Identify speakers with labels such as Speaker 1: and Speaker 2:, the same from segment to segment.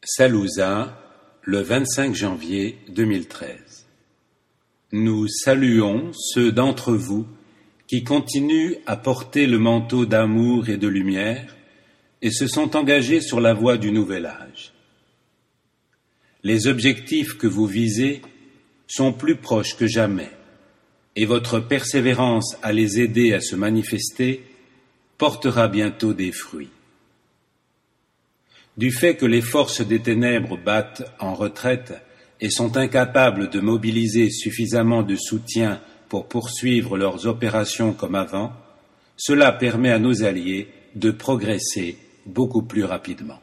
Speaker 1: Salouza, le 25 janvier 2013. Nous saluons ceux d'entre vous qui continuent à porter le manteau d'amour et de lumière et se sont engagés sur la voie du nouvel âge. Les objectifs que vous visez sont plus proches que jamais et votre persévérance à les aider à se manifester portera bientôt des fruits. Du fait que les forces des ténèbres battent en retraite et sont incapables de mobiliser suffisamment de soutien pour poursuivre leurs opérations comme avant, cela permet à nos alliés de progresser beaucoup plus rapidement.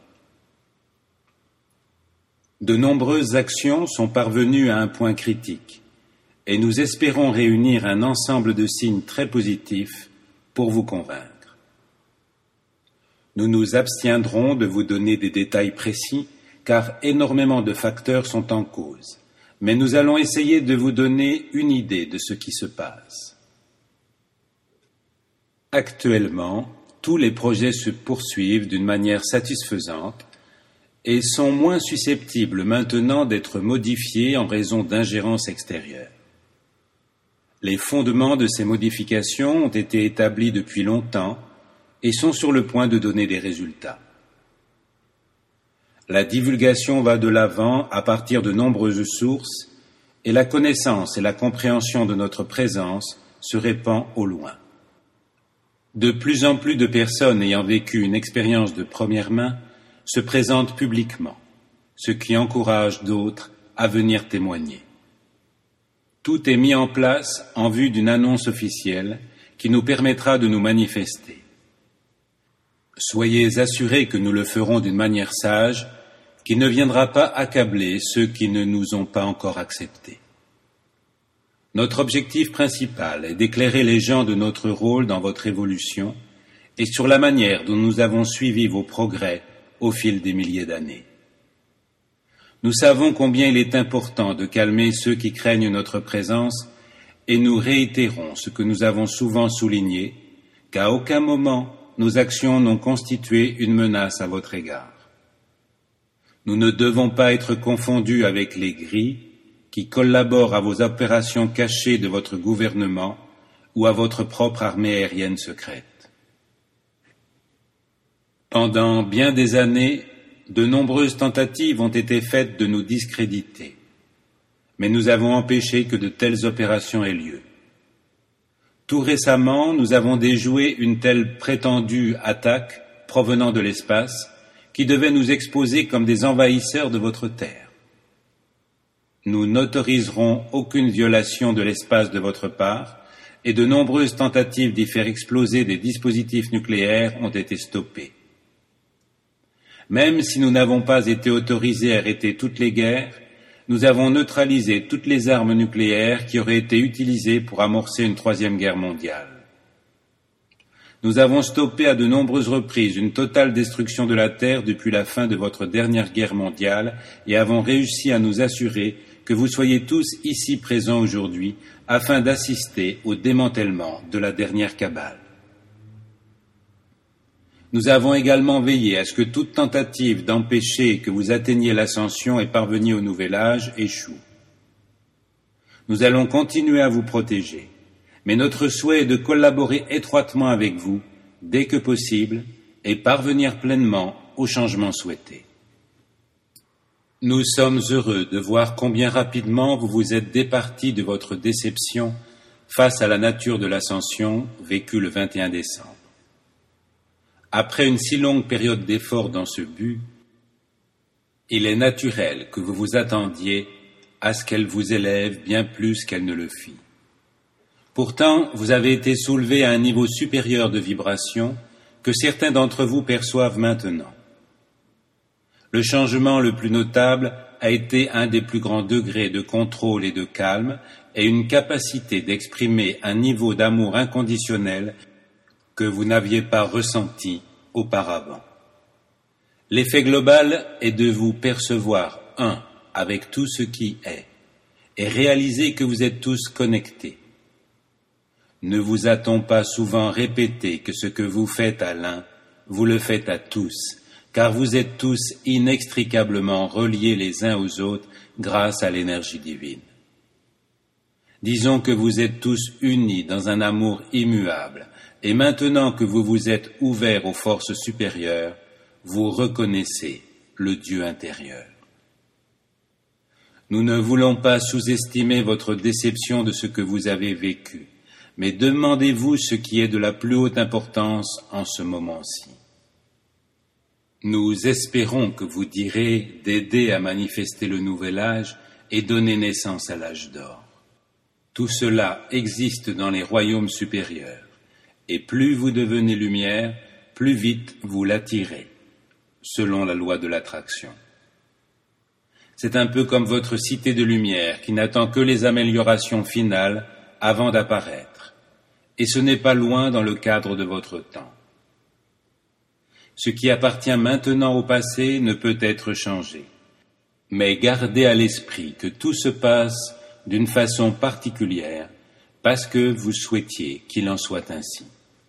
Speaker 1: De nombreuses actions sont parvenues à un point critique et nous espérons réunir un ensemble de signes très positifs pour vous convaincre. Nous nous abstiendrons de vous donner des détails précis, car énormément de facteurs sont en cause, mais nous allons essayer de vous donner une idée de ce qui se passe. Actuellement, tous les projets se poursuivent d'une manière satisfaisante et sont moins susceptibles maintenant d'être modifiés en raison d'ingérences extérieures. Les fondements de ces modifications ont été établis depuis longtemps et sont sur le point de donner des résultats. La divulgation va de l'avant à partir de nombreuses sources et la connaissance et la compréhension de notre présence se répand au loin. De plus en plus de personnes ayant vécu une expérience de première main se présentent publiquement, ce qui encourage d'autres à venir témoigner. Tout est mis en place en vue d'une annonce officielle qui nous permettra de nous manifester. Soyez assurés que nous le ferons d'une manière sage, qui ne viendra pas accabler ceux qui ne nous ont pas encore acceptés. Notre objectif principal est d'éclairer les gens de notre rôle dans votre évolution et sur la manière dont nous avons suivi vos progrès au fil des milliers d'années. Nous savons combien il est important de calmer ceux qui craignent notre présence et nous réitérons ce que nous avons souvent souligné, qu'à aucun moment nos actions n'ont constitué une menace à votre égard. Nous ne devons pas être confondus avec les gris qui collaborent à vos opérations cachées de votre gouvernement ou à votre propre armée aérienne secrète. Pendant bien des années, de nombreuses tentatives ont été faites de nous discréditer, mais nous avons empêché que de telles opérations aient lieu. Tout récemment, nous avons déjoué une telle prétendue attaque provenant de l'espace qui devait nous exposer comme des envahisseurs de votre terre. Nous n'autoriserons aucune violation de l'espace de votre part et de nombreuses tentatives d'y faire exploser des dispositifs nucléaires ont été stoppées. Même si nous n'avons pas été autorisés à arrêter toutes les guerres, nous avons neutralisé toutes les armes nucléaires qui auraient été utilisées pour amorcer une troisième guerre mondiale. Nous avons stoppé à de nombreuses reprises une totale destruction de la Terre depuis la fin de votre dernière guerre mondiale et avons réussi à nous assurer que vous soyez tous ici présents aujourd'hui afin d'assister au démantèlement de la dernière cabale. Nous avons également veillé à ce que toute tentative d'empêcher que vous atteigniez l'ascension et parveniez au nouvel âge échoue. Nous allons continuer à vous protéger, mais notre souhait est de collaborer étroitement avec vous, dès que possible, et parvenir pleinement au changement souhaité. Nous sommes heureux de voir combien rapidement vous vous êtes départis de votre déception face à la nature de l'ascension vécue le 21 décembre. Après une si longue période d'effort dans ce but, il est naturel que vous vous attendiez à ce qu'elle vous élève bien plus qu'elle ne le fit. Pourtant, vous avez été soulevé à un niveau supérieur de vibration que certains d'entre vous perçoivent maintenant. Le changement le plus notable a été un des plus grands degrés de contrôle et de calme et une capacité d'exprimer un niveau d'amour inconditionnel que vous n'aviez pas ressenti auparavant. L'effet global est de vous percevoir un avec tout ce qui est et réaliser que vous êtes tous connectés. Ne vous a-t-on pas souvent répété que ce que vous faites à l'un, vous le faites à tous, car vous êtes tous inextricablement reliés les uns aux autres grâce à l'énergie divine. Disons que vous êtes tous unis dans un amour immuable, et maintenant que vous vous êtes ouverts aux forces supérieures, vous reconnaissez le Dieu intérieur. Nous ne voulons pas sous-estimer votre déception de ce que vous avez vécu, mais demandez-vous ce qui est de la plus haute importance en ce moment-ci. Nous espérons que vous direz d'aider à manifester le nouvel âge et donner naissance à l'âge d'or. Tout cela existe dans les royaumes supérieurs, et plus vous devenez lumière, plus vite vous l'attirez, selon la loi de l'attraction. C'est un peu comme votre cité de lumière qui n'attend que les améliorations finales avant d'apparaître, et ce n'est pas loin dans le cadre de votre temps. Ce qui appartient maintenant au passé ne peut être changé, mais gardez à l'esprit que tout se passe d'une façon particulière parce que vous souhaitiez qu'il en soit ainsi.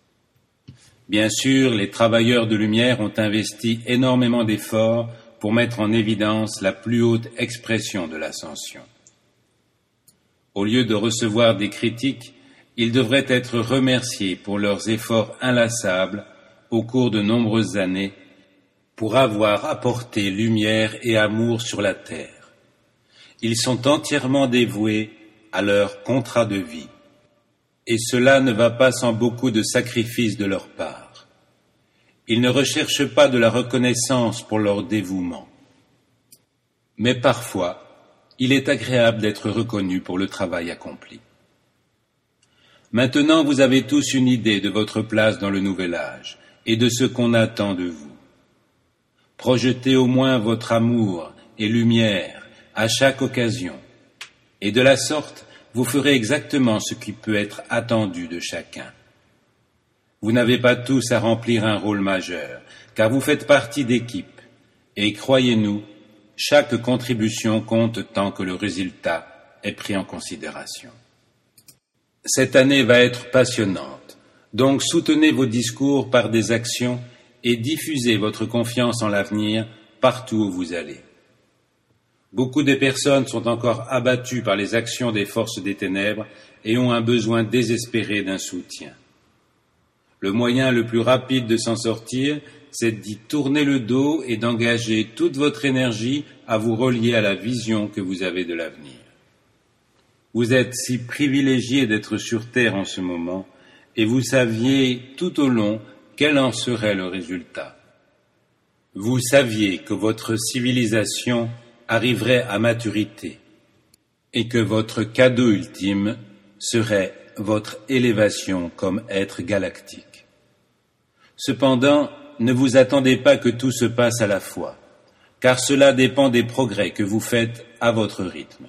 Speaker 1: Bien sûr, les travailleurs de lumière ont investi énormément d'efforts pour mettre en évidence la plus haute expression de l'ascension. Au lieu de recevoir des critiques, ils devraient être remerciés pour leurs efforts inlassables au cours de nombreuses années pour avoir apporté lumière et amour sur la terre. Ils sont entièrement dévoués à leur contrat de vie, et cela ne va pas sans beaucoup de sacrifices de leur part. Ils ne recherchent pas de la reconnaissance pour leur dévouement. Mais parfois, il est agréable d'être reconnu pour le travail accompli. Maintenant, vous avez tous une idée de votre place dans le nouvel âge et de ce qu'on attend de vous. Projetez au moins votre amour et lumière à chaque occasion, et de la sorte, vous ferez exactement ce qui peut être attendu de chacun. Vous n'avez pas tous à remplir un rôle majeur, car vous faites partie d'équipe, et croyez-nous, chaque contribution compte tant que le résultat est pris en considération. Cette année va être passionnante, donc soutenez vos discours par des actions et diffusez votre confiance en l'avenir partout où vous allez. Beaucoup de personnes sont encore abattues par les actions des forces des ténèbres et ont un besoin désespéré d'un soutien. Le moyen le plus rapide de s'en sortir, c'est d'y tourner le dos et d'engager toute votre énergie à vous relier à la vision que vous avez de l'avenir. Vous êtes si privilégiés d'être sur Terre en ce moment, et vous saviez tout au long quel en serait le résultat. Vous saviez que votre civilisation arriverait à maturité, et que votre cadeau ultime serait votre élévation comme être galactique. Cependant, ne vous attendez pas que tout se passe à la fois, car cela dépend des progrès que vous faites à votre rythme.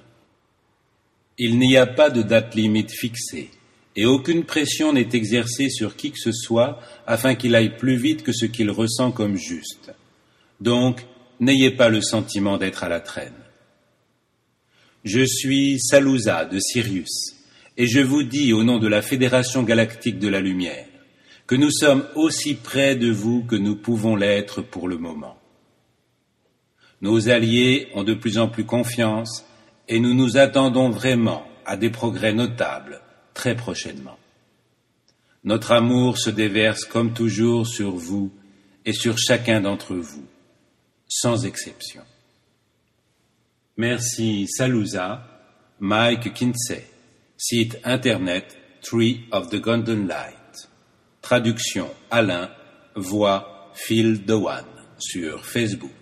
Speaker 1: Il n'y a pas de date limite fixée, et aucune pression n'est exercée sur qui que ce soit afin qu'il aille plus vite que ce qu'il ressent comme juste. Donc, n'ayez pas le sentiment d'être à la traîne. Je suis Salouza de Sirius, et je vous dis au nom de la Fédération Galactique de la Lumière, que nous sommes aussi près de vous que nous pouvons l'être pour le moment. Nos alliés ont de plus en plus confiance et nous nous attendons vraiment à des progrès notables très prochainement. Notre amour se déverse comme toujours sur vous et sur chacun d'entre vous, sans exception. Merci Salouza, Mike Kinsey, site internet Tree of the Golden Light. Traduction Alain, voix Phil Dewan sur Facebook.